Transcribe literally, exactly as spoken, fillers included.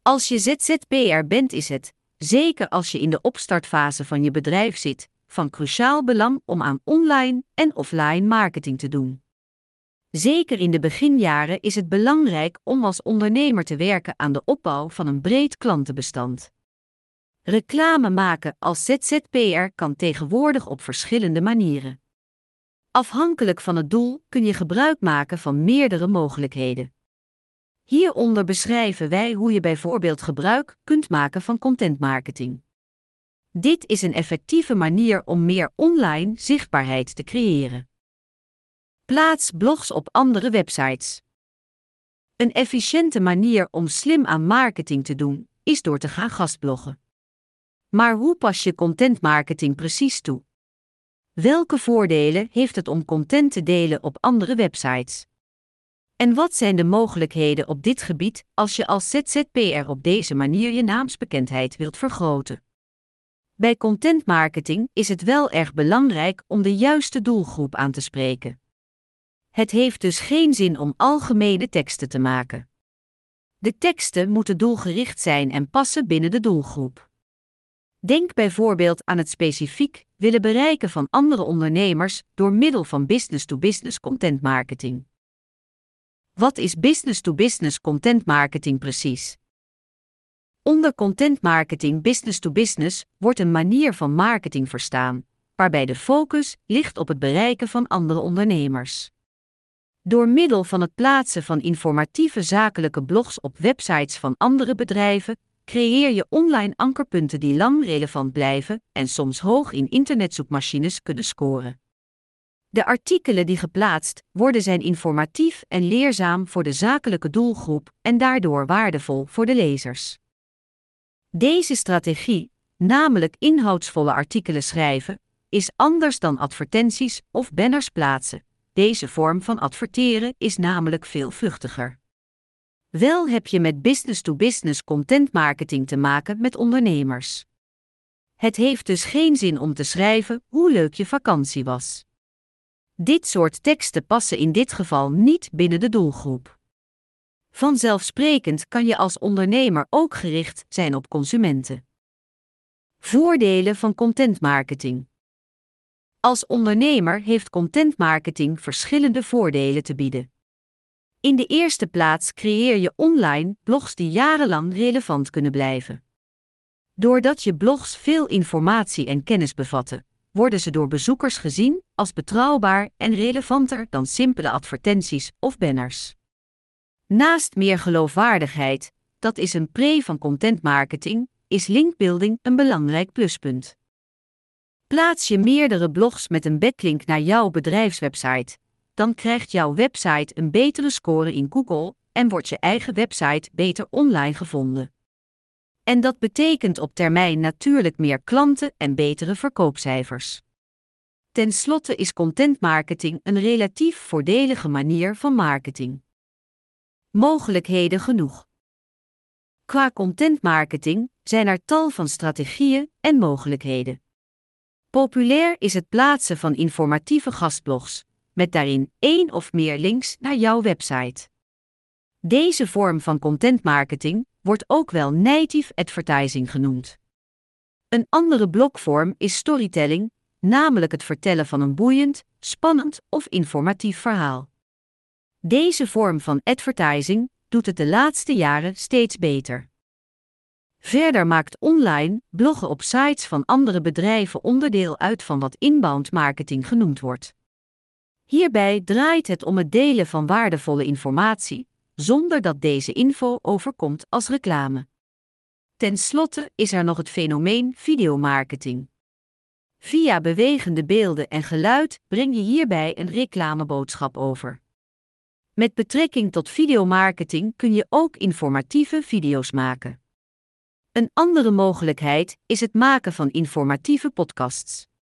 Als je Z Z P R bent is het, zeker als je in de opstartfase van je bedrijf zit, van cruciaal belang om aan online en offline marketing te doen. Zeker in de beginjaren is het belangrijk om als ondernemer te werken aan de opbouw van een breed klantenbestand. Reclame maken als Z Z P R kan tegenwoordig op verschillende manieren. Afhankelijk van het doel kun je gebruik maken van meerdere mogelijkheden. Hieronder beschrijven wij hoe je bijvoorbeeld gebruik kunt maken van contentmarketing. Dit is een effectieve manier om meer online zichtbaarheid te creëren. Plaats blogs op andere websites. Een efficiënte manier om slim aan marketing te doen, is door te gaan gastbloggen. Maar hoe pas je contentmarketing precies toe? Welke voordelen heeft het om content te delen op andere websites? En wat zijn de mogelijkheden op dit gebied als je als Z Z P R op deze manier je naamsbekendheid wilt vergroten? Bij contentmarketing is het wel erg belangrijk om de juiste doelgroep aan te spreken. Het heeft dus geen zin om algemene teksten te maken. De teksten moeten doelgericht zijn en passen binnen de doelgroep. Denk bijvoorbeeld aan het specifiek willen bereiken van andere ondernemers door middel van business-to-business content marketing. Wat is business-to-business content marketing precies? Onder content marketing business-to-business wordt een manier van marketing verstaan, waarbij de focus ligt op het bereiken van andere ondernemers. Door middel van het plaatsen van informatieve zakelijke blogs op websites van andere bedrijven, creëer je online ankerpunten die lang relevant blijven en soms hoog in internetzoekmachines kunnen scoren. De artikelen die geplaatst worden zijn informatief en leerzaam voor de zakelijke doelgroep en daardoor waardevol voor de lezers. Deze strategie, namelijk inhoudsvolle artikelen schrijven, is anders dan advertenties of banners plaatsen. Deze vorm van adverteren is namelijk veel vluchtiger. Wel heb je met business-to-business content marketing te maken met ondernemers. Het heeft dus geen zin om te schrijven hoe leuk je vakantie was. Dit soort teksten passen in dit geval niet binnen de doelgroep. Vanzelfsprekend kan je als ondernemer ook gericht zijn op consumenten. Voordelen van contentmarketing. Als ondernemer heeft contentmarketing verschillende voordelen te bieden. In de eerste plaats creëer je online blogs die jarenlang relevant kunnen blijven. Doordat je blogs veel informatie en kennis bevatten, worden ze door bezoekers gezien als betrouwbaar en relevanter dan simpele advertenties of banners. Naast meer geloofwaardigheid, dat is een pre van contentmarketing, is linkbuilding een belangrijk pluspunt. Plaats je meerdere blogs met een backlink naar jouw bedrijfswebsite, dan krijgt jouw website een betere score in Google en wordt je eigen website beter online gevonden. En dat betekent op termijn natuurlijk meer klanten en betere verkoopcijfers. Ten slotte is contentmarketing een relatief voordelige manier van marketing. Mogelijkheden genoeg. Qua contentmarketing zijn er tal van strategieën en mogelijkheden. Populair is het plaatsen van informatieve gastblogs, met daarin één of meer links naar jouw website. Deze vorm van contentmarketing wordt ook wel native advertising genoemd. Een andere blogvorm is storytelling, namelijk het vertellen van een boeiend, spannend of informatief verhaal. Deze vorm van advertising doet het de laatste jaren steeds beter. Verder maakt online bloggen op sites van andere bedrijven onderdeel uit van wat inbound marketing genoemd wordt. Hierbij draait het om het delen van waardevolle informatie, zonder dat deze info overkomt als reclame. Ten slotte is er nog het fenomeen videomarketing. Via bewegende beelden en geluid breng je hierbij een reclameboodschap over. Met betrekking tot videomarketing kun je ook informatieve video's maken. Een andere mogelijkheid is het maken van informatieve podcasts.